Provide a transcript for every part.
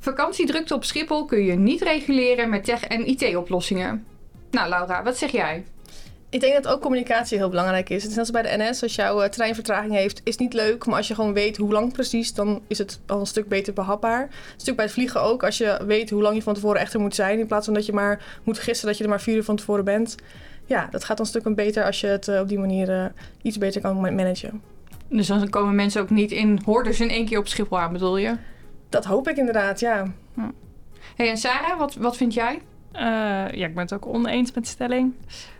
Vakantiedrukte op Schiphol kun je niet reguleren met tech- en IT-oplossingen. Nou Laura, wat zeg jij? Ik denk dat ook communicatie heel belangrijk is. Het is net als bij de NS. Als jouw treinvertraging heeft, is niet leuk. Maar als je gewoon weet hoe lang precies, dan is het al een stuk beter behapbaar. Een stuk bij het vliegen ook. Als je weet hoe lang je van tevoren echt er moet zijn. In plaats van dat je maar moet gissen dat je er maar 4 uur van tevoren bent. Ja, dat gaat dan een stuk beter als je het op die manier iets beter kan managen. Dus dan komen mensen ook niet in hordes in één keer op Schiphol aan, bedoel je? Dat hoop ik inderdaad, ja. Hey, en Sarah, wat vind jij? Ik ben het ook oneens met de stelling.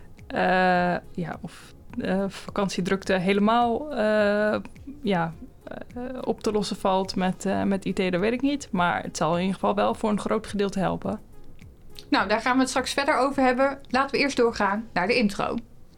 Of vakantiedrukte helemaal op te lossen valt met IT, dat weet ik niet. Maar het zal in ieder geval wel voor een groot gedeelte helpen. Nou, daar gaan we het straks verder over hebben. Laten we eerst doorgaan naar de intro.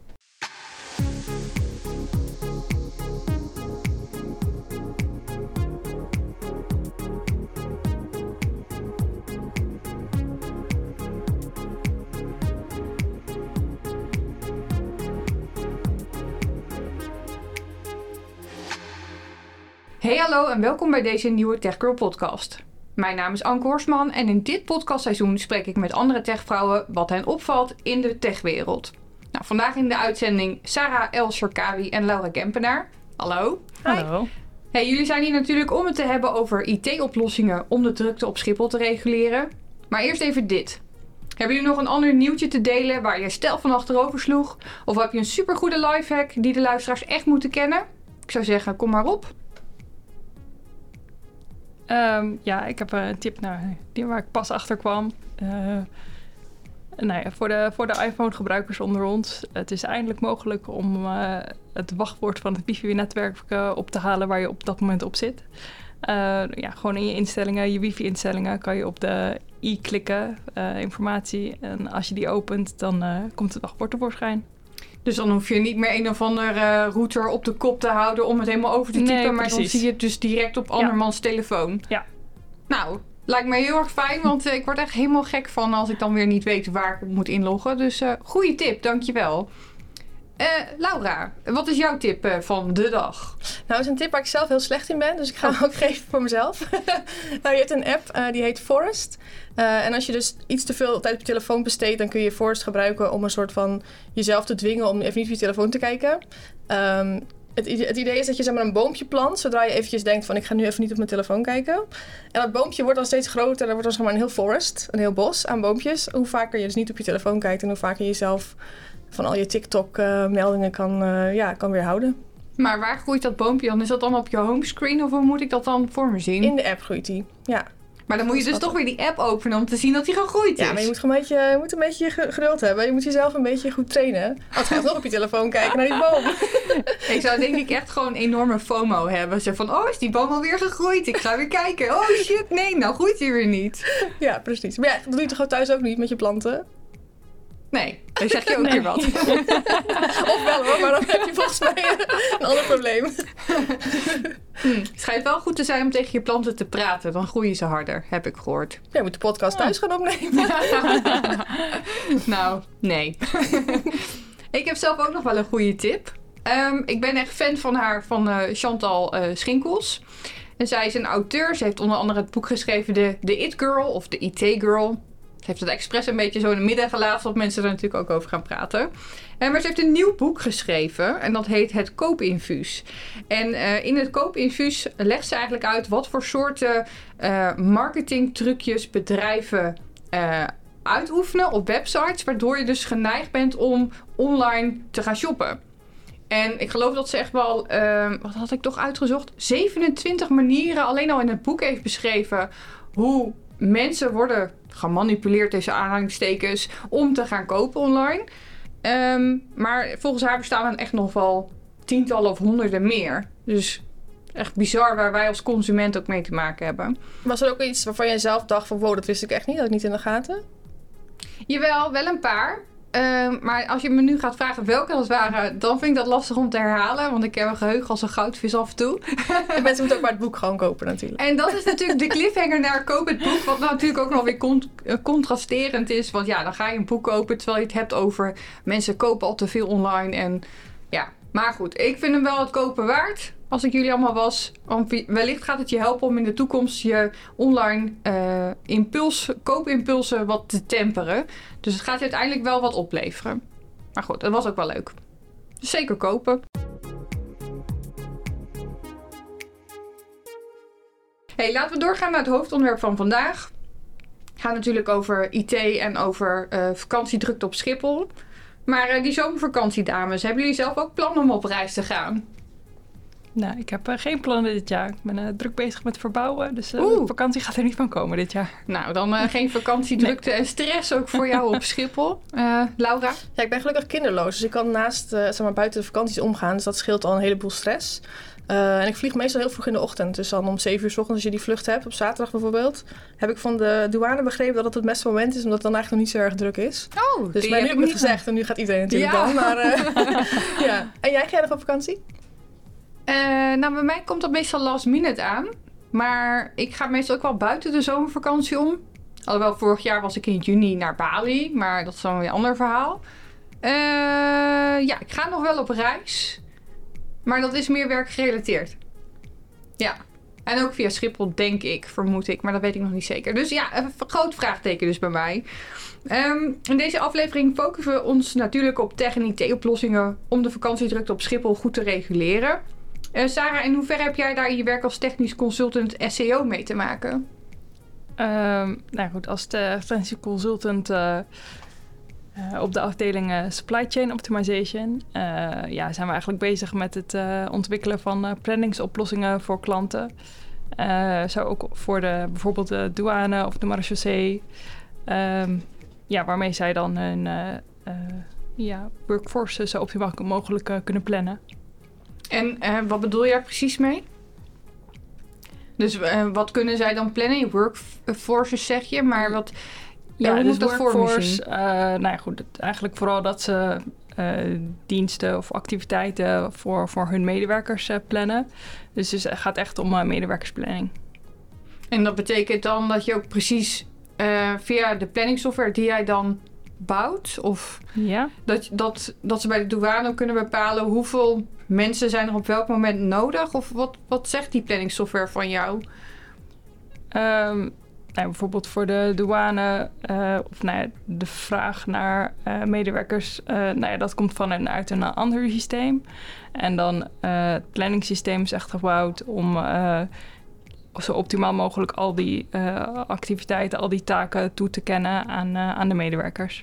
Hey hallo en welkom bij deze nieuwe Tech Girl podcast. Mijn naam is Anke Horstman en in dit podcastseizoen spreek ik met andere techvrouwen wat hen opvalt in de techwereld. Nou, vandaag in de uitzending Sarah El Sharkawi en Laura Kempenaar. Hallo. Hallo. Hey, jullie zijn hier natuurlijk om het te hebben over IT-oplossingen om de drukte op Schiphol te reguleren. Maar eerst even dit. Hebben jullie nog een ander nieuwtje te delen waar je stel van achterover sloeg? Of heb je een supergoede lifehack die de luisteraars echt moeten kennen? Ik zou zeggen, kom maar op. Ik heb een tip waar ik pas achter kwam. Voor de iPhone-gebruikers onder ons. Het is eindelijk mogelijk om het wachtwoord van het wifi-netwerk op te halen waar je op dat moment op zit. Gewoon in je instellingen, je wifi-instellingen, kan je op de i klikken, informatie. En als je die opent, dan komt het wachtwoord tevoorschijn. Dus dan hoef je niet meer een of andere router op de kop te houden om het helemaal over te typen. Nee, maar dan zie je het dus direct op andermans telefoon. Ja. Nou, lijkt me heel erg fijn, want ik word echt helemaal gek van als ik dan weer niet weet waar ik moet inloggen. Dus goede tip, dankjewel. Laura, wat is jouw tip van de dag? Nou, het is een tip waar ik zelf heel slecht in ben, dus ik ga hem ook geven voor mezelf. Je hebt een app, die heet Forest. En als je dus iets te veel tijd op je telefoon besteedt, dan kun je Forest gebruiken om een soort van jezelf te dwingen om even niet op je telefoon te kijken. Het idee is dat je een boompje plant, zodra je eventjes denkt van ik ga nu even niet op mijn telefoon kijken. En dat boompje wordt dan steeds groter, er wordt dan een heel forest, een heel bos aan boompjes. Hoe vaker je dus niet op je telefoon kijkt en hoe vaker je jezelf van al je TikTok-meldingen kan weerhouden. Maar waar groeit dat boompje dan? Is dat dan op je homescreen of hoe moet ik dat dan voor me zien? In de app groeit die, ja. Maar dan moet je dus toch weer die app openen om te zien dat hij gegroeid is. Ja, maar je moet een beetje geduld hebben. Je moet jezelf een beetje goed trainen. Als je nog op je telefoon kijken naar die boom. Ik zou denk ik echt gewoon een enorme FOMO hebben. Zo van, oh, is die boom alweer gegroeid? Ik ga weer kijken. Oh shit, nee, nou groeit hij weer niet. Ja, precies. Maar ja, dat doe je toch gewoon thuis ook niet met je planten? Nee, dan zeg je ook weer wat. Of wel hoor, maar dan heb je volgens mij een ander probleem. Het schijnt wel goed te zijn om tegen je planten te praten. Dan groeien ze harder, heb ik gehoord. Ja, je moet de podcast thuis gaan opnemen. Nou, nee. Ik heb zelf ook nog wel een goede tip. Ik ben echt fan van haar, van Chantal Schinkels. En zij is een auteur. Ze heeft onder andere het boek geschreven The It Girl of The IT Girl. Ze heeft het expres een beetje zo in het midden gelaten, zodat mensen er natuurlijk ook over gaan praten. Maar ze heeft een nieuw boek geschreven en dat heet Het Koopinfuus. En in het Koopinfuus legt ze eigenlijk uit wat voor soorten marketingtrucjes bedrijven uitoefenen op websites, waardoor je dus geneigd bent om online te gaan shoppen. En ik geloof dat ze echt wel, wat had ik toch uitgezocht? 27 manieren alleen al in het boek heeft beschreven hoe mensen worden gemanipuleerd tussen aanhalingstekens om te gaan kopen online. Maar volgens haar bestaan er echt nog wel tientallen of honderden meer. Dus echt bizar waar wij als consument ook mee te maken hebben. Was er ook iets waarvan jij zelf dacht van wow, dat wist ik echt niet, had ik niet in de gaten? Jawel, wel een paar. Maar als je me nu gaat vragen welke dat waren, dan vind ik dat lastig om te herhalen. Want ik heb een geheugen als een goudvis af en toe. En mensen moeten ook maar het boek gewoon kopen natuurlijk. En dat is natuurlijk de cliffhanger naar koop het boek. Wat natuurlijk ook nog weer contrasterend is. Want ja, dan ga je een boek kopen terwijl je het hebt over mensen kopen al te veel online. En ja, maar goed, ik vind hem wel het kopen waard. als ik jullie allemaal was. Want wellicht gaat het je helpen om in de toekomst je online koopimpulsen wat te temperen. Dus het gaat je uiteindelijk wel wat opleveren. Maar goed, dat was ook wel leuk. Dus zeker kopen. Hey, laten we doorgaan naar het hoofdonderwerp van vandaag. Het gaat natuurlijk over IT en over vakantiedrukte op Schiphol. Maar die zomervakantie, dames, hebben jullie zelf ook plannen om op reis te gaan? Nou, ik heb geen plannen dit jaar. Ik ben druk bezig met verbouwen, dus vakantie gaat er niet van komen dit jaar. Nou, dan geen vakantiedrukte en stress ook voor jou op Schiphol. Laura? Ja, ik ben gelukkig kinderloos, dus ik kan naast buiten de vakanties omgaan. Dus dat scheelt al een heleboel stress. En ik vlieg meestal heel vroeg in de ochtend. Dus dan om 7 uur 's ochtends, als je die vlucht hebt, op zaterdag bijvoorbeeld, heb ik van de douane begrepen dat het het beste moment is, omdat het dan eigenlijk nog niet zo erg druk is. Oh, dus nu heb ik het gezegd en nu gaat iedereen natuurlijk dan. Maar, ja. En jij, ga je nog op vakantie? Nou, bij mij komt dat meestal last minute aan. Maar ik ga meestal ook wel buiten de zomervakantie om. Alhoewel, vorig jaar was ik in juni naar Bali. Maar dat is dan weer een ander verhaal. Ja, ik ga nog wel op reis. Maar dat is meer werkgerelateerd. Ja. En ook via Schiphol, denk ik, vermoed ik. Maar dat weet ik nog niet zeker. Dus ja, een groot vraagteken dus bij mij. In deze aflevering focussen we ons natuurlijk op tech- en IT-oplossingen om de vakantiedrukte op Schiphol goed te reguleren. Sarah, in hoeverre heb jij daar in je werk als technisch consultant SEO mee te maken? Nou goed, als technisch consultant op de afdeling Supply Chain Optimization zijn we eigenlijk bezig met het ontwikkelen van planningsoplossingen voor klanten. Zo ook voor bijvoorbeeld de douane of de marechaussee. Waarmee zij dan hun workforce zo optimaal mogelijk kunnen plannen. En wat bedoel je daar precies mee? Dus wat kunnen zij dan plannen? Je workforces zeg je, maar wat... Ja, hoe moet dat workforce? Eigenlijk vooral dat ze diensten of activiteiten voor hun medewerkers plannen. Dus het gaat echt om medewerkersplanning. En dat betekent dan dat je ook precies via de planningssoftware die jij dan bouwt? Of dat ze bij de douane kunnen bepalen hoeveel mensen zijn er op welk moment nodig? Of wat zegt die planningssoftware van jou? Bijvoorbeeld voor de douane de vraag naar medewerkers, dat komt uit een ander systeem. En dan het planningssysteem is echt gebouwd om zo optimaal mogelijk al die activiteiten, al die taken toe te kennen aan de medewerkers.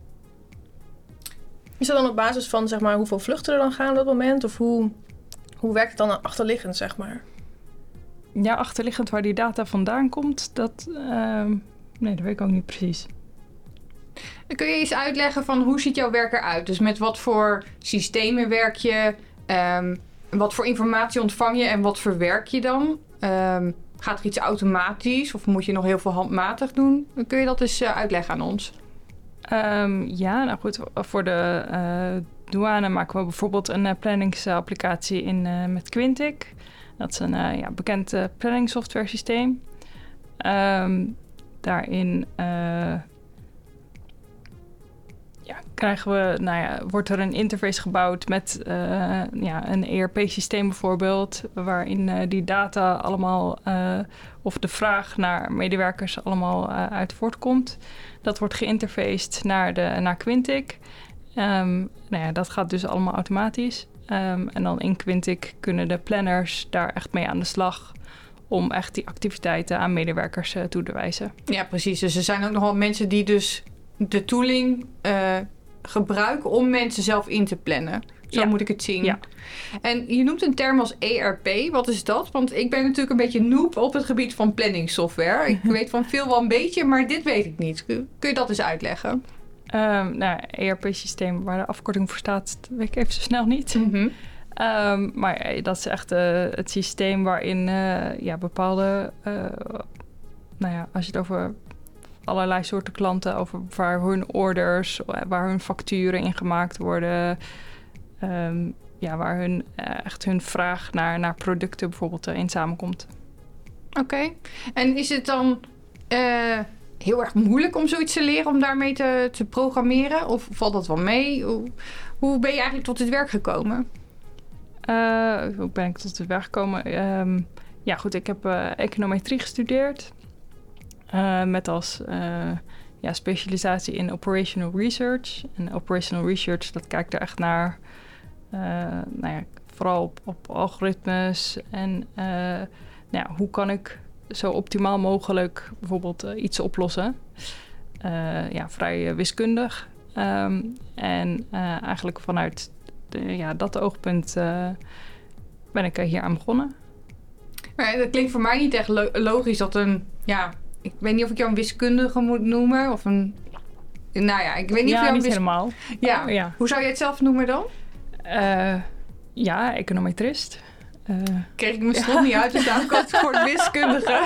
Is dat dan op basis van zeg maar, hoeveel vluchten er dan gaan op dat moment? Of hoe werkt het dan achterliggend, zeg maar? Ja, achterliggend waar die data vandaan komt, dat weet ik ook niet precies. Kun je eens uitleggen van hoe ziet jouw werk eruit? Dus met wat voor systemen werk je? Wat voor informatie ontvang je en wat verwerk je dan? Gaat er iets automatisch of moet je nog heel veel handmatig doen? Kun je dat eens uitleggen aan ons? Voor de douane maken we bijvoorbeeld een planningsapplicatie met Quintic. Dat is een bekend planningssoftware systeem. Daarin wordt er een interface gebouwd met een ERP-systeem bijvoorbeeld, waarin die data allemaal of de vraag naar medewerkers allemaal uit voortkomt. Dat wordt geïnterfaced naar Quintic. Dat gaat dus allemaal automatisch. En dan in Quintic kunnen de planners daar echt mee aan de slag om echt die activiteiten aan medewerkers toe te wijzen. Ja, precies. Dus er zijn ook nog wel mensen die dus de tooling gebruiken om mensen zelf in te plannen. Zo moet ik het zien. Ja. En je noemt een term als ERP. Wat is dat? Want ik ben natuurlijk een beetje noob op het gebied van planningssoftware. Ik weet van veel wel een beetje, maar dit weet ik niet. Kun je dat eens uitleggen? ERP-systeem waar de afkorting voor staat, dat weet ik even zo snel niet. Mm-hmm. Maar dat is echt het systeem waarin bepaalde... als je het over allerlei soorten klanten, over waar hun orders, waar hun facturen in gemaakt worden, waar hun vraag naar producten bijvoorbeeld in samenkomt. Oké. En is het dan heel erg moeilijk om zoiets te leren, om daarmee te programmeren? Of valt dat wel mee? Hoe ben je eigenlijk tot dit werk gekomen? Hoe ben ik tot de weg gekomen? Ja, goed, ik heb econometrie gestudeerd. Met als specialisatie in operational research. En operational research, dat kijkt er echt naar... vooral op algoritmes. En hoe kan ik zo optimaal mogelijk bijvoorbeeld iets oplossen? Vrij wiskundig. Eigenlijk vanuit dat oogpunt ben ik hier aan begonnen. Maar dat klinkt voor mij niet echt logisch dat ik weet niet of ik jou een wiskundige moet noemen of een... ik weet niet of jou niet helemaal. Ja. Ja. Hoe zou jij het zelf noemen dan? Econometrist. Kreeg ik mijn strot niet uit, dus daarom koos ik voor het wiskundige.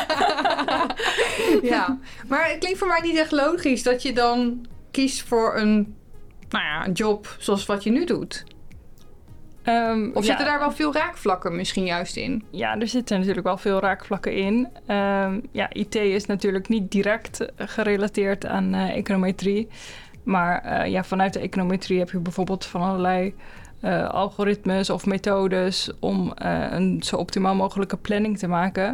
Ja, maar het klinkt voor mij niet echt logisch dat je dan kiest voor een job zoals wat je nu doet. Of zitten daar wel veel raakvlakken misschien juist in? Ja, er zitten natuurlijk wel veel raakvlakken in. IT is natuurlijk niet direct gerelateerd aan econometrie. Maar vanuit de econometrie heb je bijvoorbeeld van allerlei algoritmes of methodes om een zo optimaal mogelijke planning te maken.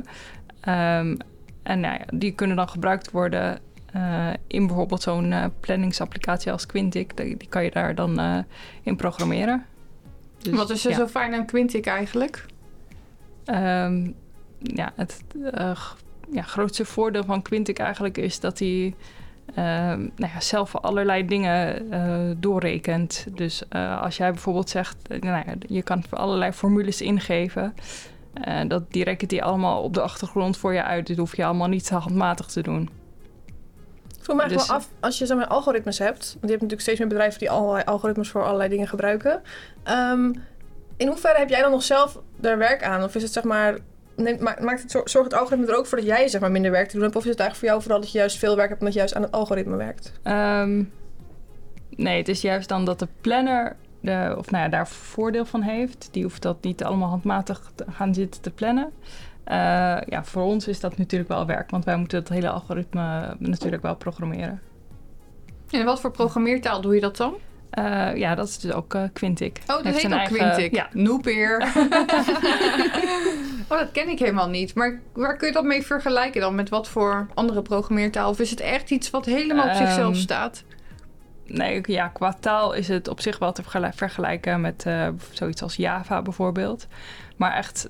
Die kunnen dan gebruikt worden in bijvoorbeeld zo'n planningsapplicatie als Quintic. Die kan je daar dan in programmeren. Dus, wat is er zo fijn aan Quintic eigenlijk? Het grootste voordeel van Quintic eigenlijk is dat hij zelf allerlei dingen doorrekent. Dus als jij bijvoorbeeld zegt, je kan allerlei formules ingeven. Die rekent hij allemaal op de achtergrond voor je uit. Dit hoef je allemaal niet handmatig te doen. Ik vroeg me eigenlijk wel af, als je algoritmes hebt... want je hebt natuurlijk steeds meer bedrijven die allerlei algoritmes voor allerlei dingen gebruiken. In hoeverre heb jij dan nog zelf er werk aan? Of is het zorgt het algoritme er ook voor dat jij minder werk te doen hebt? Of is het eigenlijk voor jou vooral dat je juist veel werk hebt omdat je juist aan het algoritme werkt? Nee, het is juist dan dat de planner daar voordeel van heeft. Die hoeft dat niet allemaal handmatig te gaan zitten te plannen. Voor ons is dat natuurlijk wel werk, want wij moeten het hele algoritme natuurlijk wel programmeren. En wat voor programmeertaal doe je dat dan? Dat is dus ook Quintic. Oh, dat heet ook Quintic. Ja. Noepeer. Dat ken ik helemaal niet. Maar waar kun je dat mee vergelijken dan? Met wat voor andere programmeertaal? Of is het echt iets wat helemaal op zichzelf staat? Nee, qua taal is het op zich wel te vergelijken met zoiets als Java bijvoorbeeld. Maar echt,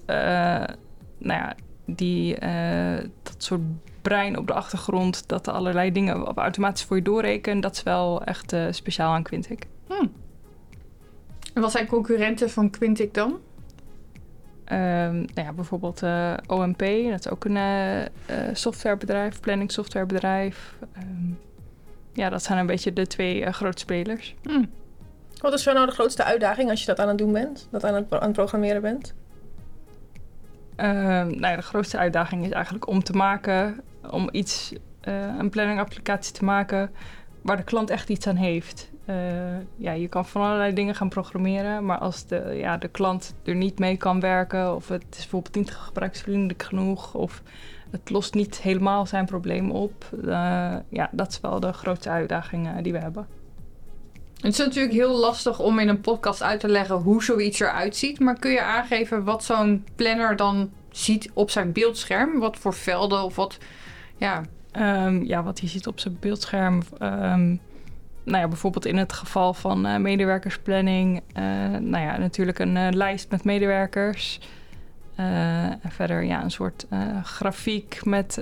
dat soort brein op de achtergrond, dat er allerlei dingen automatisch voor je doorrekenen, dat is wel echt speciaal aan Quintic. En wat zijn concurrenten van Quintic dan? Bijvoorbeeld OMP, dat is ook een softwarebedrijf, planning softwarebedrijf. Dat zijn een beetje de twee grote spelers. Wat is nou de grootste uitdaging als je dat aan het doen bent? Dat aan het programmeren bent? De grootste uitdaging is eigenlijk om een planningapplicatie te maken waar de klant echt iets aan heeft. Je kan van allerlei dingen gaan programmeren, maar als de klant er niet mee kan werken of het is bijvoorbeeld niet gebruiksvriendelijk genoeg of het lost niet helemaal zijn probleem op, dat is wel de grootste uitdaging die we hebben. Het is natuurlijk heel lastig om in een podcast uit te leggen hoe zoiets eruit ziet, maar kun je aangeven wat zo'n planner dan ziet op zijn beeldscherm? Wat voor velden of wat? Wat je ziet op zijn beeldscherm. Bijvoorbeeld in het geval van medewerkersplanning. Natuurlijk een lijst met medewerkers. En verder een soort grafiek met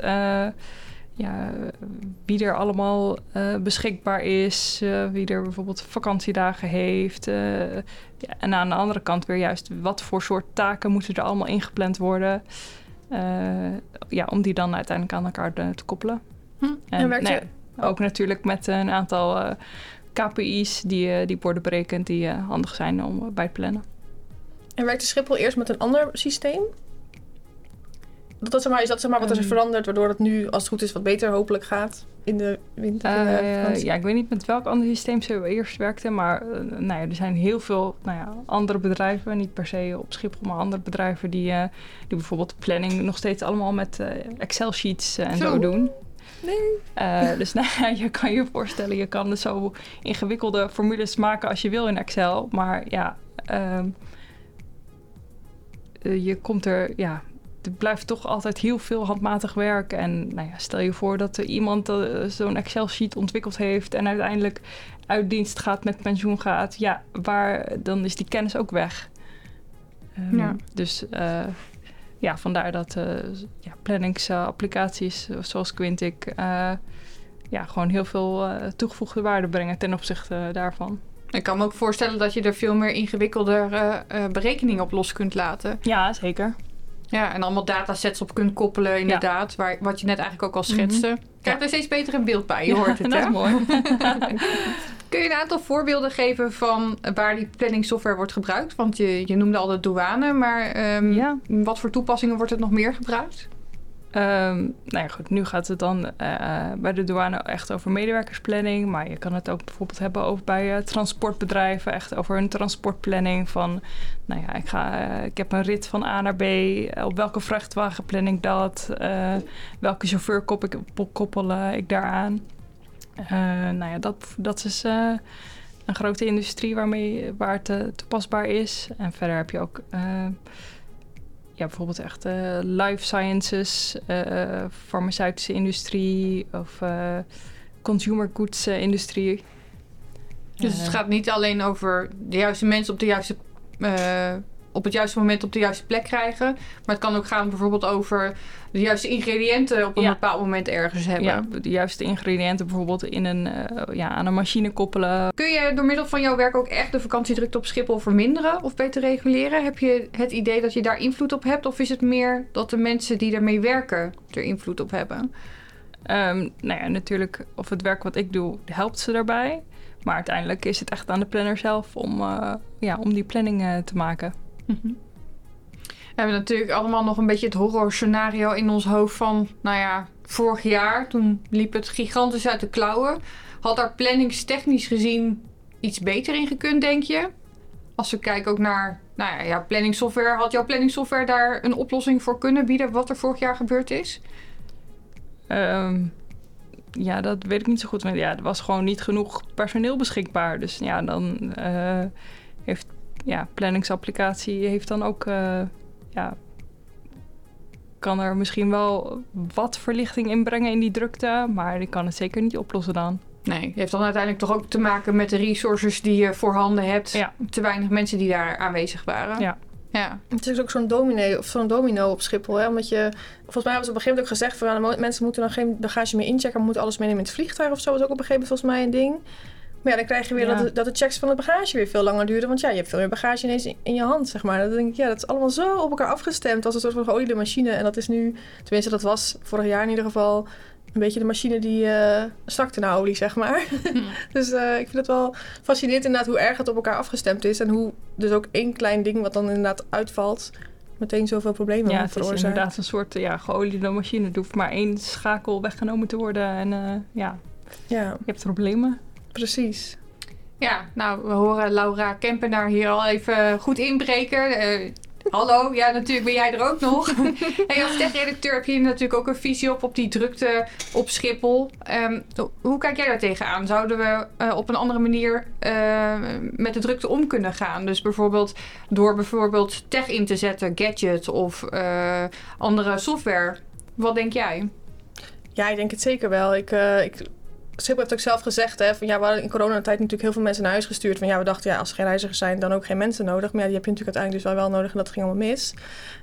wie er allemaal beschikbaar is. Wie er bijvoorbeeld vakantiedagen heeft. En aan de andere kant weer juist wat voor soort taken moeten er allemaal ingepland worden. Om die dan uiteindelijk aan elkaar te koppelen. En werkt je? Ook natuurlijk met een aantal KPI's die worden berekend die handig zijn om bij het plannen. En werkte Schiphol eerst met een ander systeem? Is dat wat er is veranderd, waardoor het nu, als het goed is, wat beter hopelijk gaat in de winter? Ik weet niet met welk ander systeem ze eerst werkten, maar er zijn heel veel andere bedrijven, niet per se op Schiphol, maar andere bedrijven die bijvoorbeeld planning nog steeds allemaal met Excel-sheets en zo doen. Nee. Dus je kan je voorstellen, je kan dus zo ingewikkelde formules maken als je wil in Excel, maar je komt er blijft toch altijd heel veel handmatig werk. En stel je voor dat er iemand zo'n Excel-sheet ontwikkeld heeft en uiteindelijk uit dienst gaat, met pensioen gaat. Ja, dan is die kennis ook weg. Dus vandaar dat planningsapplicaties zoals Quintic gewoon heel veel toegevoegde waarde brengen ten opzichte daarvan. Ik kan me ook voorstellen dat je er veel meer ingewikkelder berekeningen op los kunt laten. Ja, zeker. Ja, en allemaal datasets op kunt koppelen, inderdaad. Wat je net eigenlijk ook al schetste. Ik krijg er steeds beter een beeld bij, je hoort het, dat is mooi. Kun je een aantal voorbeelden geven van waar die planningssoftware wordt gebruikt? Want je noemde al de douane, maar wat voor toepassingen wordt het nog meer gebruikt? Goed, nu gaat het dan bij de douane echt over medewerkersplanning. Maar je kan het ook bijvoorbeeld hebben over bij transportbedrijven. Echt over een transportplanning van... ik heb een rit van A naar B. Op welke vrachtwagen plan ik dat? Welke chauffeur koppel ik daaraan? Dat is een grote industrie waar het toepasbaar is. En verder heb je ook... bijvoorbeeld echt life sciences, farmaceutische industrie of consumer goods industrie. Dus het gaat niet alleen over de juiste mensen op het juiste moment op de juiste plek krijgen. Maar het kan ook gaan bijvoorbeeld over de juiste ingrediënten op een bepaald moment ergens hebben. Ja, de juiste ingrediënten bijvoorbeeld aan een machine koppelen. Kun je door middel van jouw werk ook echt de vakantiedrukte op Schiphol verminderen of beter reguleren? Heb je het idee dat je daar invloed op hebt? Of is het meer dat de mensen die daarmee werken er invloed op hebben? Natuurlijk, of het werk wat ik doe, helpt ze daarbij. Maar uiteindelijk is het echt aan de planner zelf om die planning te maken. Mm-hmm. We hebben natuurlijk allemaal nog een beetje het horrorscenario in ons hoofd van... vorig jaar, toen liep het gigantisch uit de klauwen. Had daar planningstechnisch gezien iets beter in gekund, denk je? Als we kijken ook naar planningssoftware. Had jouw planningssoftware daar een oplossing voor kunnen bieden wat er vorig jaar gebeurd is? Dat weet ik niet zo goed. Maar er was gewoon niet genoeg personeel beschikbaar. Dus dan heeft planningsapplicatie heeft dan ook... kan er misschien wel wat verlichting inbrengen in die drukte. Maar die kan het zeker niet oplossen dan. Nee, het heeft dan uiteindelijk toch ook te maken met de resources die je voorhanden hebt. Ja. Te weinig mensen die daar aanwezig waren. Ja. Het is ook zo'n domino op Schiphol. Hè? Omdat volgens mij hebben ze op een gegeven moment ook gezegd... van mensen moeten dan geen bagage meer inchecken... maar moeten alles meenemen in het vliegtuig of zo. Dat is ook op een gegeven moment volgens mij een ding. Maar dan krijg je weer dat de checks van het bagage weer veel langer duren. Want je hebt veel meer bagage ineens in je hand, zeg maar. Dan denk ik, dat is allemaal zo op elkaar afgestemd. Als een soort van geoliede machine. En dat is nu, tenminste dat was vorig jaar in ieder geval... een beetje de machine die stakte naar olie, zeg maar. Dus ik vind het wel fascinerend inderdaad hoe erg het op elkaar afgestemd is. En hoe dus ook één klein ding wat dan inderdaad uitvalt... meteen zoveel problemen veroorzaakt. Ja, het is inderdaad een soort geoliede machine. Er hoeft maar één schakel weggenomen te worden. En je hebt problemen. Precies. Ja, we horen Laura Kempenaar hier al even goed inbreken. Hallo, natuurlijk ben jij er ook nog. Als tech-redacteur heb je natuurlijk ook een visie op die drukte op Schiphol. Hoe kijk jij daar tegenaan? Zouden we op een andere manier met de drukte om kunnen gaan? Dus door tech in te zetten, gadget of andere software. Wat denk jij? Ja, ik denk het zeker wel. Schiphol heeft ook zelf gezegd, hè, van we hadden in coronatijd natuurlijk heel veel mensen naar huis gestuurd. Van we dachten, als er geen reizigers zijn, dan ook geen mensen nodig. Maar die heb je natuurlijk uiteindelijk dus wel nodig en dat ging allemaal mis.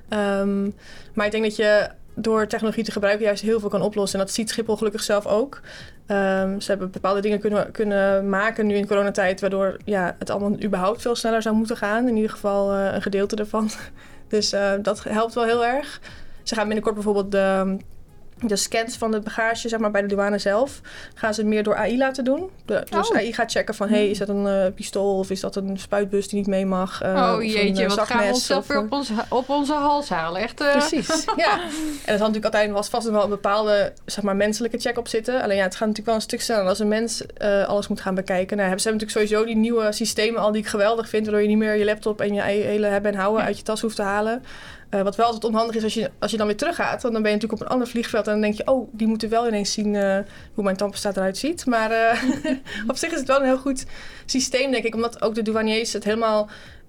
Maar ik denk dat je door technologie te gebruiken juist heel veel kan oplossen. En dat ziet Schiphol gelukkig zelf ook. Ze hebben bepaalde dingen kunnen maken nu in coronatijd, waardoor het allemaal überhaupt veel sneller zou moeten gaan. In ieder geval een gedeelte ervan. Dus dat helpt wel heel erg. Ze gaan binnenkort bijvoorbeeld de scans van het bagage, zeg maar, bij de douane zelf, gaan ze meer door AI laten doen. Dus AI gaat checken van, is dat een pistool of is dat een spuitbus die niet mee mag? Jeetje, wat gaan we onszelf weer op onze hals halen? Echt, Precies, ja. En dat had natuurlijk uiteindelijk vast wel een bepaalde, zeg maar, menselijke check op zitten. Alleen het gaat natuurlijk wel een stuk sneller als een mens alles moet gaan bekijken. Ze hebben natuurlijk sowieso die nieuwe systemen al die ik geweldig vind, waardoor je niet meer je laptop en je hele hebben en houden uit je tas hoeft te halen. Wat wel altijd onhandig is als je dan weer teruggaat. Want dan ben je natuurlijk op een ander vliegveld. En dan denk je, die moeten wel ineens zien hoe mijn tandpasta eruit ziet. Maar op zich is het wel een heel goed systeem, denk ik. Omdat ook de douaniers het helemaal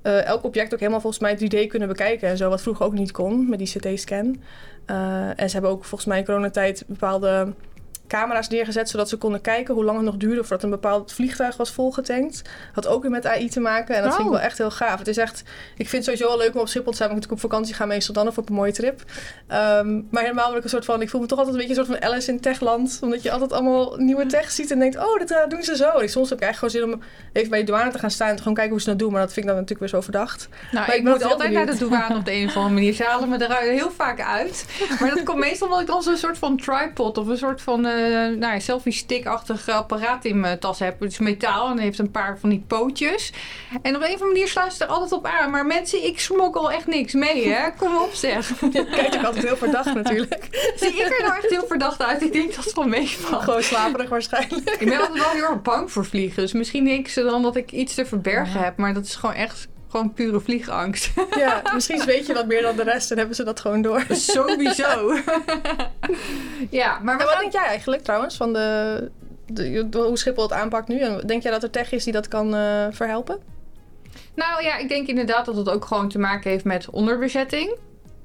elk object ook helemaal volgens mij 3D kunnen bekijken en zo, wat vroeger ook niet kon met die CT-scan. En ze hebben ook volgens mij in coronatijd bepaalde camera's neergezet, zodat ze konden kijken hoe lang het nog duurde voordat een bepaald vliegtuig was volgetankt. Had ook weer met AI te maken en dat vind ik wel echt heel gaaf. Het is echt, ik vind het sowieso wel leuk om op Schiphol te zijn, want ik natuurlijk op vakantie ga meestal dan of op een mooie trip. Maar helemaal ben ik een soort van, ik voel me toch altijd een beetje een soort van Alice in Techland, omdat je altijd allemaal nieuwe tech ziet en denkt, oh, dat doen ze zo. En soms heb ik eigenlijk gewoon zin om even bij de douane te gaan staan en te gewoon kijken hoe ze dat doen, maar dat vind ik dan natuurlijk weer zo verdacht. Nou, maar ik moet altijd naar de douane op de een of andere manier. Ze halen me er heel vaak uit. Maar dat komt meestal omdat ik dan zo'n soort van tripod of een soort van selfie-stick-achtig apparaat in mijn tas heb. Het is metaal en heeft een paar van die pootjes. En op een of andere manier slaan ze er altijd op aan. Maar mensen, ik smokkel echt niks mee, hè? Kom op, zeg. Je kijkt ook altijd heel verdacht natuurlijk. Zie ik er nou echt heel verdacht uit? Ik denk dat het wel meevalt. Gewoon slaperig waarschijnlijk. Ik ben altijd wel heel erg bang voor vliegen. Dus misschien denken ze dan dat ik iets te verbergen heb. Maar dat is gewoon echt gewoon pure vliegangst. Ja, misschien weet je wat meer dan de rest en hebben ze dat gewoon door. Sowieso. Ja, maar wat denk jij eigenlijk trouwens van hoe Schiphol het aanpakt nu? En denk jij dat er tech is die dat kan verhelpen? Nou ja, ik denk inderdaad dat het ook gewoon te maken heeft met onderbezetting.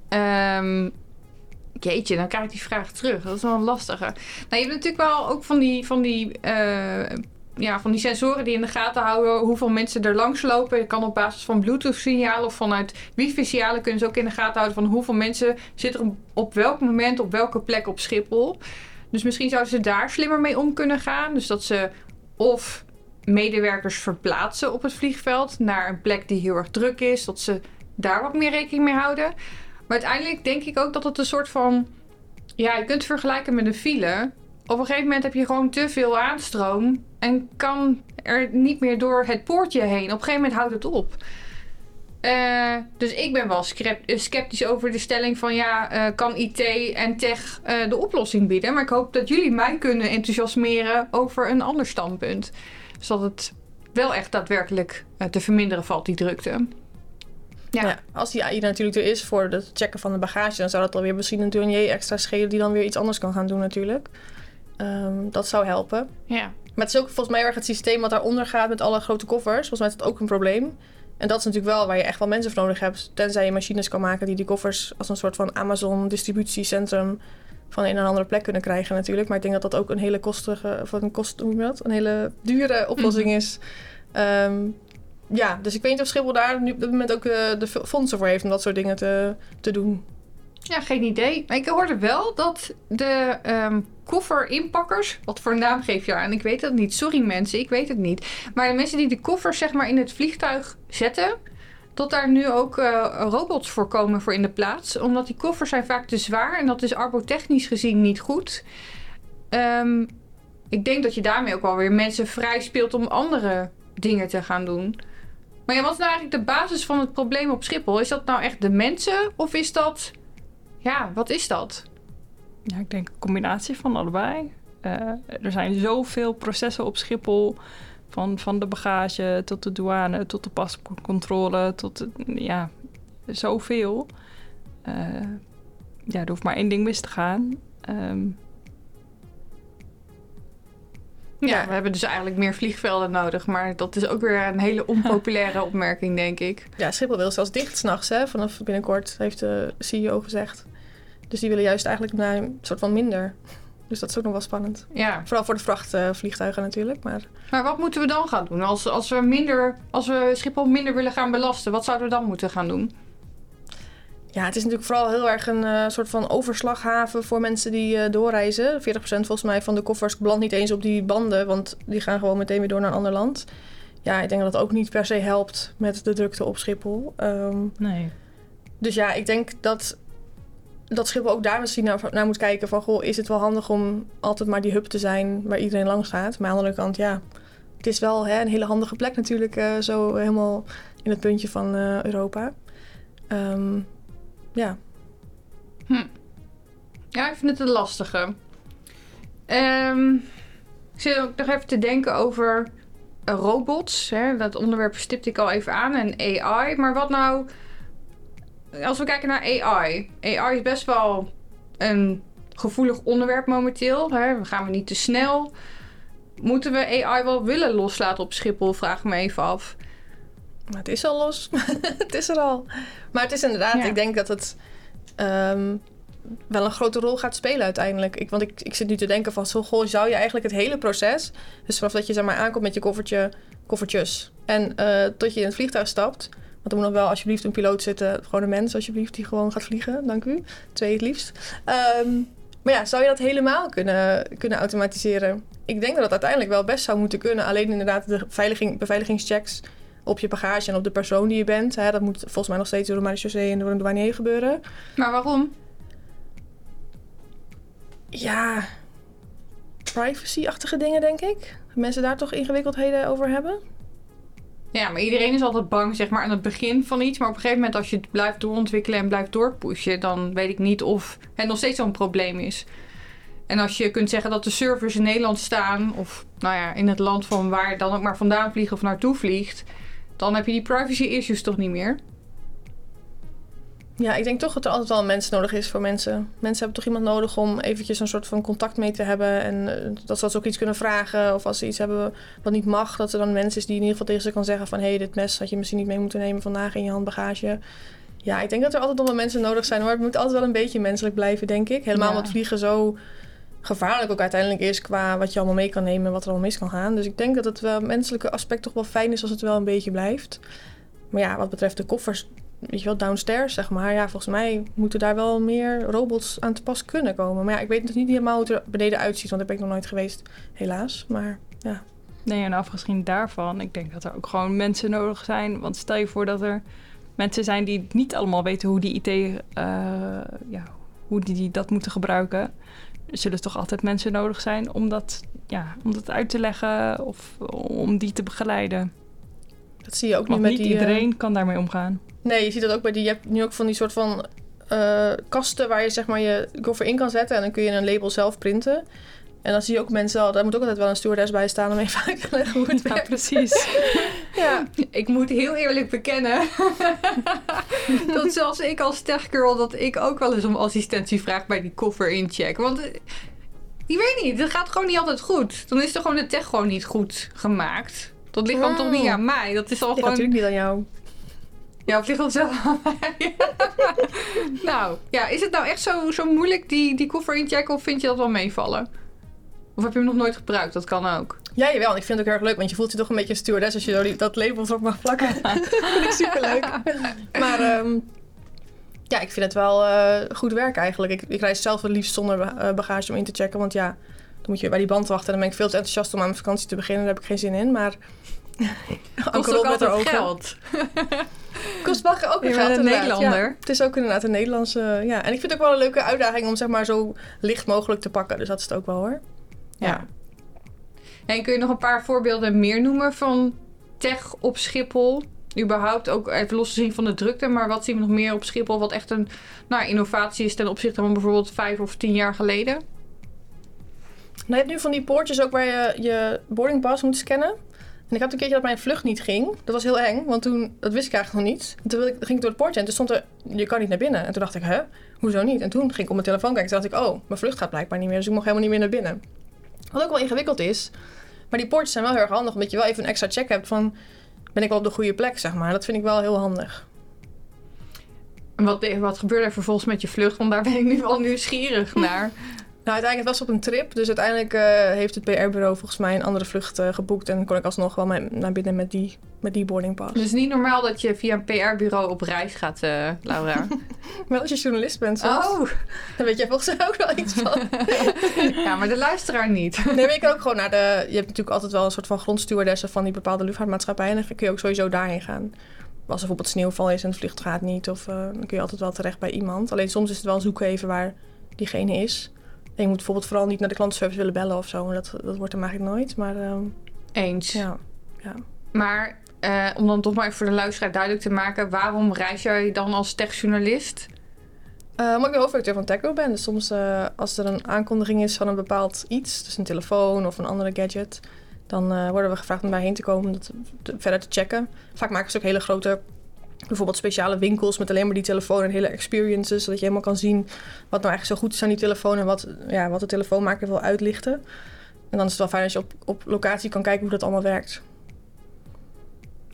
Jeetje, dan krijg ik die vraag terug. Dat is wel een lastige. Nou, je hebt natuurlijk wel ook van die sensoren die in de gaten houden hoeveel mensen er langs lopen. Je kan op basis van Bluetooth-signalen of vanuit wifi-signalen kunnen ze ook in de gaten houden van hoeveel mensen zitten er op welk moment op welke plek op Schiphol. Dus misschien zouden ze daar slimmer mee om kunnen gaan. Dus dat ze of medewerkers verplaatsen op het vliegveld naar een plek die heel erg druk is. Dat ze daar wat meer rekening mee houden. Maar uiteindelijk denk ik ook dat het een soort van... Ja, je kunt het vergelijken met een file. Op een gegeven moment heb je gewoon te veel aanstroom en kan er niet meer door het poortje heen. Op een gegeven moment houdt het op. Dus ik ben wel sceptisch over de stelling van kan IT en tech de oplossing bieden. Maar ik hoop dat jullie mij kunnen enthousiasmeren over een ander standpunt. Zodat het wel echt daadwerkelijk te verminderen valt, die drukte. Ja, als die AI natuurlijk er is voor het checken van de bagage, dan zou dat alweer misschien een douanier extra schelen die dan weer iets anders kan gaan doen natuurlijk. Dat zou helpen. Ja. Maar het is ook volgens mij erg het systeem wat daaronder gaat met alle grote koffers. Volgens mij is dat ook een probleem. En dat is natuurlijk wel waar je echt wel mensen voor nodig hebt. Tenzij je machines kan maken die koffers als een soort van Amazon distributiecentrum van een en andere plek kunnen krijgen natuurlijk. Maar ik denk dat dat ook een hele een hele dure oplossing is. Dus ik weet niet of Schiphol daar nu op dit moment ook de fondsen voor heeft om dat soort dingen te doen. Ja, geen idee. Maar ik hoorde wel dat de kofferinpakkers... Wat voor naam geef je aan? Ik weet het niet. Sorry mensen, ik weet het niet. Maar de mensen die de koffers zeg maar in het vliegtuig zetten... dat daar nu ook robots voor komen voor in de plaats. Omdat die koffers zijn vaak te zwaar... en dat is arbotechnisch gezien niet goed. Ik denk dat je daarmee ook wel weer mensen vrij speelt om andere dingen te gaan doen. Maar ja, wat is nou eigenlijk de basis van het probleem op Schiphol? Is dat nou echt de mensen of is dat... Ja, wat is dat? Ja, ik denk een combinatie van allebei. Er zijn zoveel processen op Schiphol. Van de bagage tot de douane, tot de paspoortcontrole, tot zoveel. Er hoeft maar één ding mis te gaan. We hebben dus eigenlijk meer vliegvelden nodig. Maar dat is ook weer een hele onpopulaire opmerking, denk ik. Ja, Schiphol wil zelfs dicht 's nachts, hè? Vanaf binnenkort, heeft de CEO gezegd. Dus die willen juist eigenlijk naar een soort van minder. Dus dat is ook nog wel spannend. Ja. Vooral voor de vrachtvliegtuigen natuurlijk. Maar wat moeten we dan gaan doen? Als we Schiphol minder willen gaan belasten, wat zouden we dan moeten gaan doen? Ja, het is natuurlijk vooral heel erg een soort van overslaghaven voor mensen die doorreizen. 40% volgens mij van de koffers belandt niet eens op die banden, want die gaan gewoon meteen weer door naar een ander land. Ja, ik denk dat dat ook niet per se helpt met de drukte op Schiphol. Nee. Dus ja, ik denk dat Schiphol ook daar misschien naar moet kijken van... Goh, is het wel handig om altijd maar die hub te zijn waar iedereen langs gaat? Maar aan de andere kant, ja, het is wel een hele handige plek natuurlijk. Zo helemaal in het puntje van Europa. Ja. Ja, ik vind het een lastige. Ik zit ook nog even te denken over robots. Hè? Dat onderwerp stipte ik al even aan. En AI. Maar wat nou... Als we kijken naar AI. AI is best wel een gevoelig onderwerp momenteel. Hè? Gaan we niet te snel? Moeten we AI wel willen loslaten op Schiphol? Vraag ik me even af. Maar het is al los. Het is er al. Maar het is inderdaad, ik denk dat het wel een grote rol gaat spelen uiteindelijk. Want ik zit nu te denken van, zou je eigenlijk het hele proces, dus vanaf dat je zeg maar aankomt met je koffertjes en tot je in het vliegtuig stapt, want er moet nog wel alsjeblieft een piloot zitten, gewoon een mens alsjeblieft die gewoon gaat vliegen, dank u, 2 het liefst. Maar ja, zou je dat helemaal kunnen automatiseren? Ik denk dat het uiteindelijk wel best zou moeten kunnen. Alleen inderdaad de beveiligingschecks op je bagage en op de persoon die je bent. Hè, dat moet volgens mij nog steeds door de marechaussee en door een douanier gebeuren. Maar waarom? Ja, privacy-achtige dingen denk ik. Dat mensen daar toch ingewikkeldheden over hebben. Ja, maar iedereen is altijd bang, zeg maar, aan het begin van iets. Maar op een gegeven moment, als je het blijft doorontwikkelen en blijft doorpushen, dan weet ik niet of het nog steeds zo'n probleem is. En als je kunt zeggen dat de servers in Nederland staan, of nou ja, in het land van waar je dan ook maar vandaan vliegt of naartoe vliegt, dan heb je die privacy issues toch niet meer? Ja, ik denk toch dat er altijd wel mensen nodig is voor mensen. Mensen hebben toch iemand nodig om eventjes een soort van contact mee te hebben. En dat ze ook iets kunnen vragen. Of als ze iets hebben wat niet mag, dat er dan een mens is die in ieder geval tegen ze kan zeggen van, hey, dit mes had je misschien niet mee moeten nemen vandaag in je handbagage. Ja, ik denk dat er altijd nog wel mensen nodig zijn hoor. Het moet altijd wel een beetje menselijk blijven, denk ik. Helemaal omdat vliegen zo gevaarlijk ook uiteindelijk is qua wat je allemaal mee kan nemen en wat er allemaal mis kan gaan. Dus ik denk dat het wel menselijke aspect toch wel fijn is als het wel een beetje blijft. Maar ja, wat betreft de koffers, weet je wel, downstairs, zeg maar. Ja, volgens mij moeten daar wel meer robots aan te pas kunnen komen. Maar ja, ik weet dus niet helemaal hoe het er beneden uitziet, want daar ben ik nog nooit geweest, helaas. Maar ja. Nee, en afgezien daarvan, ik denk dat er ook gewoon mensen nodig zijn. Want stel je voor dat er mensen zijn die niet allemaal weten hoe die IT, hoe die dat moeten gebruiken. Er zullen toch altijd mensen nodig zijn om dat uit te leggen of om die te begeleiden. Dat zie je ook Want nu met niet iedereen kan daarmee omgaan. Nee, je ziet dat ook bij je hebt nu ook van die soort van kasten waar je zeg maar je koffer in kan zetten en dan kun je een label zelf printen. En dan zie je ook mensen daar moet ook altijd wel een stewardess bij staan om even uit te leggen hoe het werkt. Precies. Ja, Ik moet heel eerlijk bekennen dat zelfs ik als techgirl, dat ik ook wel eens om assistentie vraag bij die koffer incheck. Want ik weet niet, het gaat gewoon niet altijd goed. Dan is er gewoon de tech gewoon niet goed gemaakt. Dat ligt dan toch niet aan mij. Dat is al ligt gewoon natuurlijk niet aan jou. Ja, of ligt dat zelf aan mij? Nou, ja, is het nou echt zo moeilijk die koffer inchecken of vind je dat wel meevallen? Of heb je hem nog nooit gebruikt? Dat kan ook. Ja, jawel. Ik vind het ook erg leuk, want je voelt je toch een beetje een stewardess als je zo dat label erop mag plakken. Dat vind ik superleuk. Maar ja, ik vind het wel goed werk eigenlijk. Ik reis zelf het liefst zonder bagage om in te checken, want ja, dan moet je bij die band wachten en dan ben ik veel te enthousiast om aan mijn vakantie te beginnen. Daar heb ik geen zin in, maar Kost ook altijd geld. Kost wel ook weer geld, een Nederlander. Ja, het is ook inderdaad een Nederlandse, ja. En ik vind het ook wel een leuke uitdaging om zeg maar zo licht mogelijk te pakken. Dus dat is het ook wel hoor. Ja. En kun je nog een paar voorbeelden meer noemen van tech op Schiphol? Überhaupt ook even los te zien van de drukte, maar wat zien we nog meer op Schiphol wat echt een innovatie is ten opzichte van bijvoorbeeld 5 of 10 jaar geleden? Nou, je hebt nu van die poortjes ook waar je boardingpass moet scannen. En ik had een keertje dat mijn vlucht niet ging. Dat was heel eng, want dat wist ik eigenlijk nog niet. En toen ging ik door het poortje en toen stond er, je kan niet naar binnen. En toen dacht ik, hoezo niet? En toen ging ik op mijn telefoon kijken. Toen dacht ik, mijn vlucht gaat blijkbaar niet meer, dus ik mocht helemaal niet meer naar binnen. Wat ook wel ingewikkeld is. Maar die poortjes zijn wel heel erg handig, omdat je wel even een extra check hebt van, ben ik wel op de goede plek, zeg maar. Dat vind ik wel heel handig. En wat gebeurde er vervolgens met je vlucht? Want daar ben ik nu wel nieuwsgierig naar. Nou, uiteindelijk was het op een trip. Dus uiteindelijk heeft het PR-bureau volgens mij een andere vlucht geboekt. En kon ik alsnog wel naar binnen met die boardingpass. Dus het is niet normaal dat je via een PR-bureau op reis gaat, Laura? Wel als je journalist bent soms. Oh! Dan weet jij volgens mij ook wel iets van. Ja, maar de luisteraar niet. Nee, maar je kan ook gewoon je hebt natuurlijk altijd wel een soort van grondstewardessen van die bepaalde luchtvaartmaatschappij. En dan kun je ook sowieso daarheen gaan. Als er bijvoorbeeld sneeuwval is en de vlucht gaat niet. Of dan kun je altijd wel terecht bij iemand. Alleen soms is het wel zoeken even waar diegene is. En je moet bijvoorbeeld vooral niet naar de klantenservice willen bellen of zo. Dat wordt hem eigenlijk nooit. Maar, Eens. Ja. Maar om dan toch maar even voor de luisteraar duidelijk te maken, waarom reis jij dan als techjournalist? Omdat ik de hoofdredacteur van TechGirl ben. Dus soms als er een aankondiging is van een bepaald iets, dus een telefoon of een andere gadget, dan worden we gevraagd om daarheen te komen om dat verder te checken. Vaak maken ze ook hele grote, bijvoorbeeld speciale winkels met alleen maar die telefoon en hele experiences, zodat je helemaal kan zien wat nou eigenlijk zo goed is aan die telefoon en wat de telefoonmaker wil uitlichten. En dan is het wel fijn als je op locatie kan kijken hoe dat allemaal werkt.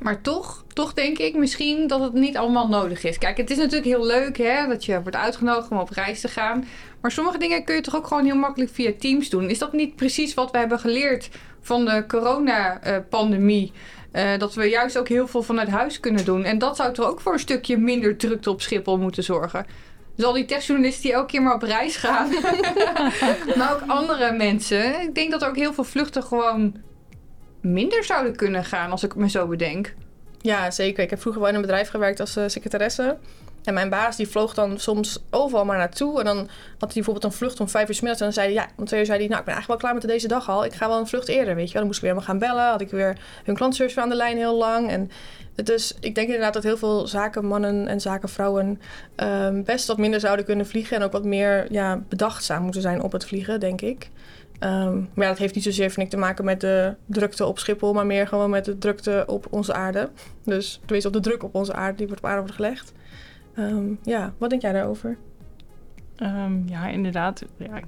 Maar toch denk ik misschien dat het niet allemaal nodig is. Kijk, het is natuurlijk heel leuk hè, dat je wordt uitgenodigd om op reis te gaan. Maar sommige dingen kun je toch ook gewoon heel makkelijk via Teams doen. Is dat niet precies wat we hebben geleerd van de coronapandemie? Dat we juist ook heel veel vanuit huis kunnen doen. En dat zou toch ook voor een stukje minder drukte op Schiphol moeten zorgen. Dus al die techjournalisten die elke keer maar op reis gaan. Maar ook andere mensen. Ik denk dat er ook heel veel vluchten gewoon minder zouden kunnen gaan als ik me zo bedenk. Ja, zeker. Ik heb vroeger wel in een bedrijf gewerkt als secretaresse. En mijn baas die vloog dan soms overal maar naartoe. En dan had hij bijvoorbeeld een vlucht om 5 uur 's middags. En dan zei hij, ja, om 2 uur zei hij, nou, ik ben eigenlijk wel klaar met deze dag al. Ik ga wel een vlucht eerder, weet je wel. Dan moest ik weer helemaal gaan bellen. Had ik weer hun klantservice aan de lijn heel lang. En dus ik denk inderdaad dat heel veel zakenmannen en zakenvrouwen best wat minder zouden kunnen vliegen. En ook wat meer bedachtzaam moeten zijn op het vliegen, denk ik. Maar dat heeft niet zozeer, vind ik, te maken met de drukte op Schiphol, maar meer gewoon met de drukte op onze aarde. Dus tenminste op de druk op onze aarde die op aarde wordt gelegd. Wat denk jij daarover? Ja, inderdaad.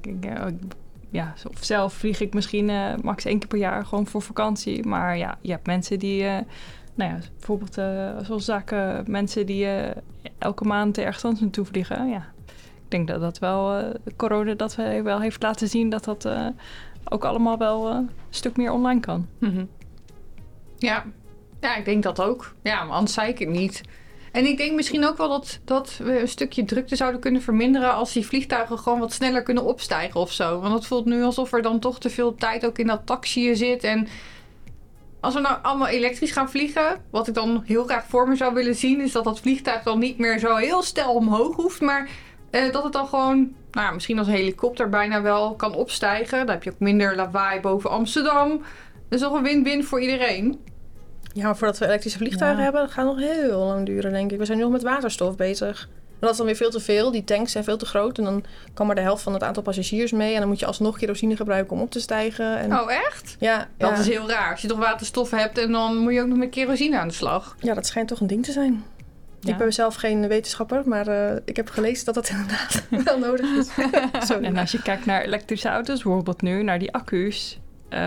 Zelf vlieg ik misschien max 1 keer per jaar gewoon voor vakantie. Maar ja, je hebt mensen die, bijvoorbeeld zoals mensen die elke maand ergens anders naartoe vliegen. Ja. Ik denk dat dat wel, corona dat wel heeft laten zien dat dat ook allemaal wel een stuk meer online kan. Mm-hmm. Ja, ik denk dat ook. Ja, maar anders zei ik het niet. En ik denk misschien ook wel dat we een stukje drukte zouden kunnen verminderen als die vliegtuigen gewoon wat sneller kunnen opstijgen of zo. Want het voelt nu alsof er dan toch te veel tijd ook in dat taxiën zit. En als we nou allemaal elektrisch gaan vliegen, wat ik dan heel graag voor me zou willen zien, is dat vliegtuig dan niet meer zo heel snel omhoog hoeft, maar dat het dan gewoon, misschien als een helikopter bijna wel kan opstijgen. Dan heb je ook minder lawaai boven Amsterdam. Dat is toch een win-win voor iedereen. Ja, maar voordat we elektrische vliegtuigen hebben, dat gaat nog heel lang duren, denk ik. We zijn nu nog met waterstof bezig. En dat is dan weer veel te veel. Die tanks zijn veel te groot. En dan kan maar de helft van het aantal passagiers mee. En dan moet je alsnog kerosine gebruiken om op te stijgen. En oh, echt? Ja. Dat is heel raar. Als je toch waterstof hebt en dan moet je ook nog met kerosine aan de slag. Ja, dat schijnt toch een ding te zijn. Ja. Ik ben zelf geen wetenschapper, maar ik heb gelezen dat dat inderdaad wel nodig is. En als je kijkt naar elektrische auto's, bijvoorbeeld nu, naar die accu's.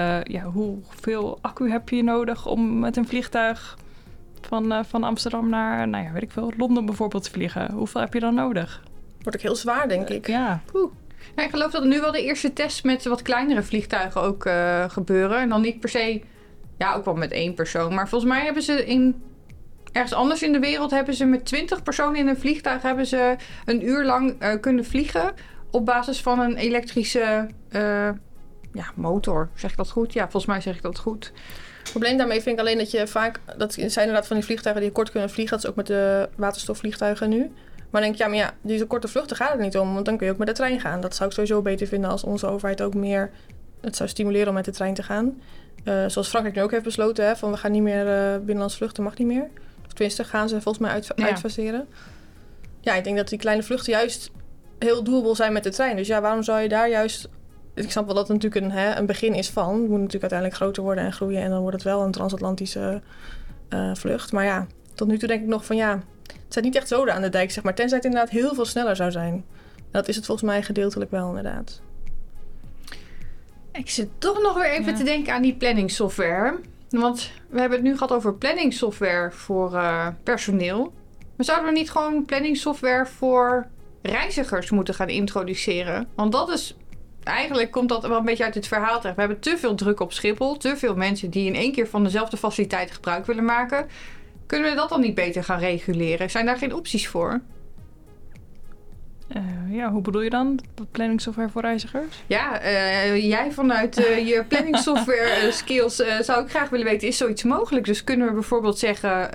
Hoeveel accu heb je nodig om met een vliegtuig van Amsterdam naar, weet ik veel, Londen bijvoorbeeld te vliegen? Hoeveel heb je dan nodig? Wordt ook heel zwaar, denk ik. Ja. Ja, ik geloof dat er nu wel de eerste tests met wat kleinere vliegtuigen ook gebeuren. En dan niet per se, ook wel met 1 persoon. Maar volgens mij hebben ze ergens anders in de wereld hebben ze met 20 personen in een vliegtuig hebben ze een uur lang kunnen vliegen op basis van een elektrische motor. Zeg ik dat goed? Ja, volgens mij zeg ik dat goed. Het probleem daarmee vind ik alleen dat je vaak, dat zijn inderdaad van die vliegtuigen die kort kunnen vliegen. Dat is ook met de waterstofvliegtuigen nu. Maar dan denk ik, die korte vluchten gaat het niet om, want dan kun je ook met de trein gaan. Dat zou ik sowieso beter vinden als onze overheid ook meer het zou stimuleren om met de trein te gaan. Zoals Frankrijk nu ook heeft besloten, van we gaan niet meer binnenlands vluchten, mag niet meer. Of tenminste gaan ze volgens mij uitfaseren. Ja, ik denk dat die kleine vluchten juist heel doable zijn met de trein. Dus waarom zou je daar juist... Ik snap wel dat het natuurlijk een begin is van. Het moet natuurlijk uiteindelijk groter worden en groeien. En dan wordt het wel een transatlantische vlucht. Maar tot nu toe denk ik nog van het zijn niet echt zoden aan de dijk, zeg maar. Tenzij het inderdaad heel veel sneller zou zijn. En dat is het volgens mij gedeeltelijk wel, inderdaad. Ik zit toch nog weer even te denken aan die planningssoftware. Want we hebben het nu gehad over planningssoftware voor personeel. Maar zouden we niet gewoon planningssoftware voor reizigers moeten gaan introduceren? Want dat is... Eigenlijk komt dat wel een beetje uit het verhaal terecht. We hebben te veel druk op Schiphol. Te veel mensen die in één keer van dezelfde faciliteit gebruik willen maken. Kunnen we dat dan niet beter gaan reguleren? Zijn daar geen opties voor? Hoe bedoel je dan? Planningssoftware voor reizigers? Ja, jij vanuit je planningssoftware skills zou ik graag willen weten, is zoiets mogelijk? Dus kunnen we bijvoorbeeld zeggen...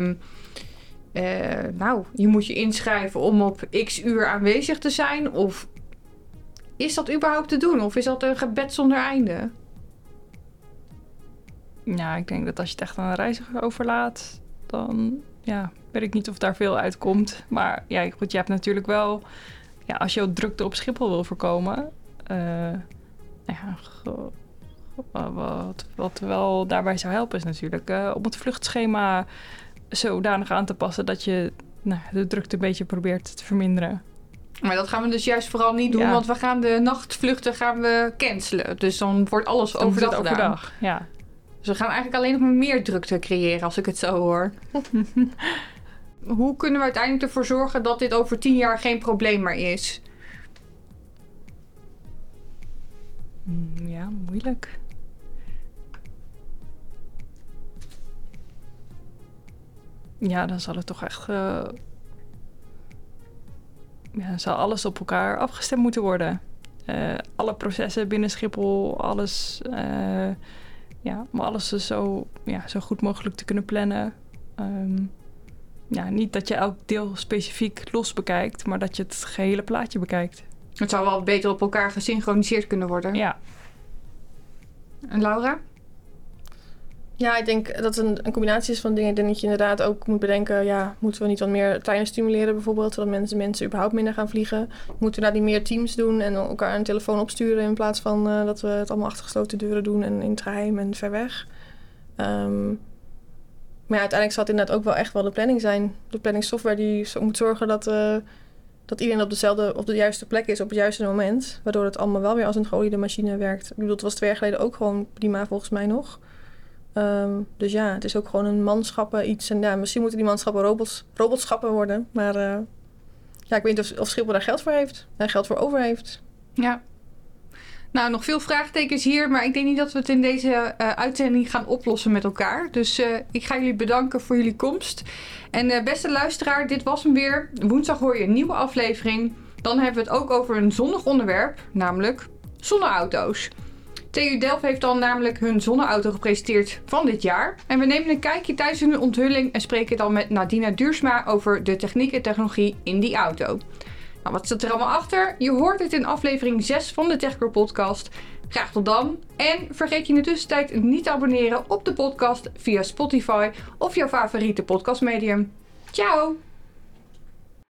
je moet je inschrijven om op x uur aanwezig te zijn. Of is dat überhaupt te doen? Of is dat een gebed zonder einde? Ja, ik denk dat als je het echt aan een reiziger overlaat, dan weet ik niet of daar veel uitkomt. Maar goed, je hebt natuurlijk wel, als je ook drukte op Schiphol wil voorkomen, wat wel daarbij zou helpen is natuurlijk om het vluchtschema zodanig aan te passen dat je de drukte een beetje probeert te verminderen. Maar dat gaan we dus juist vooral niet doen, want we gaan de nachtvluchten cancelen. Dus dan wordt alles overdag gedaan. Ja. Dus we gaan eigenlijk alleen nog maar meer drukte creëren als ik het zo hoor. Hoe kunnen we uiteindelijk ervoor zorgen dat dit over 10 jaar geen probleem meer is? Ja, moeilijk. Ja, dan zal het toch echt... zal alles op elkaar afgestemd moeten worden. Alle processen binnen Schiphol, alles... om alles dus zo goed mogelijk te kunnen plannen. Niet dat je elk deel specifiek los bekijkt, maar dat je het gehele plaatje bekijkt. Het zou wel beter op elkaar gesynchroniseerd kunnen worden. Ja. En Laura? Ja, ik denk dat het een combinatie is van dingen. Ik denk dat je inderdaad ook moet bedenken... moeten we niet wat meer treinen stimuleren bijvoorbeeld... zodat mensen überhaupt minder gaan vliegen? Moeten we daar niet meer teams doen en elkaar een telefoon opsturen... in plaats van dat we het allemaal achter gesloten deuren doen... en in het geheim en ver weg? Maar uiteindelijk zal het inderdaad ook wel echt wel de planning zijn. De planningssoftware die moet zorgen dat iedereen op de juiste plek is... op het juiste moment. Waardoor het allemaal wel weer als een geoliede machine werkt. Ik bedoel, het was 2 jaar geleden ook gewoon prima volgens mij nog... Dus ja, het is ook gewoon een manschappen iets. En ja, misschien moeten die manschappen robotschappen worden. Maar ik weet niet of Schiphol daar geld voor heeft. En geld voor over heeft. Ja. Nou, nog veel vraagtekens hier. Maar ik denk niet dat we het in deze uitzending gaan oplossen met elkaar. Dus ik ga jullie bedanken voor jullie komst. En beste luisteraar, dit was hem weer. Woensdag hoor je een nieuwe aflevering. Dan hebben we het ook over een zonnig onderwerp. Namelijk zonneauto's. TU Delft heeft dan namelijk hun zonneauto gepresenteerd van dit jaar. En we nemen een kijkje tijdens hun onthulling en spreken dan met Nadina Duursma over de techniek en technologie in die auto. Nou, wat zit er allemaal achter? Je hoort het in aflevering 6 van de TechGirl podcast. Graag tot dan. En vergeet je in de tussentijd niet te abonneren op de podcast via Spotify of jouw favoriete podcastmedium. Ciao!